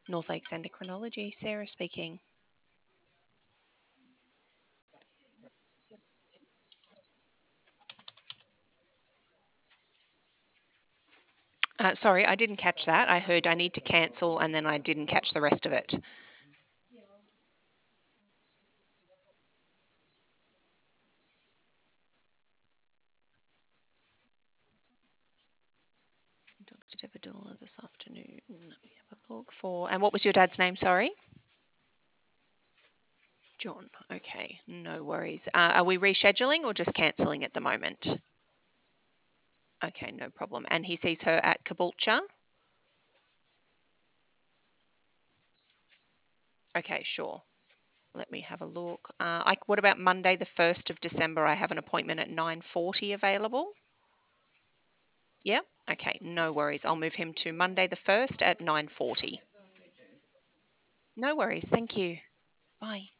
North Lakes Endocrinology, Sarah speaking. Sorry, I didn't catch that. I heard I need to cancel and then I didn't catch the rest of it. Dr. Devadula this afternoon. Let me have a look for. And what was your dad's name? Sorry. John. Okay, no worries. Are we rescheduling or just cancelling at the moment? Okay, no problem. And he sees her at Caboolture? Okay, sure. Let me have a look. What about Monday, the 1st of December? I have an appointment at 9:40 available. Yep. Okay, no worries. I'll move him to Monday, the 1st at 9:40. No worries. Thank you. Bye.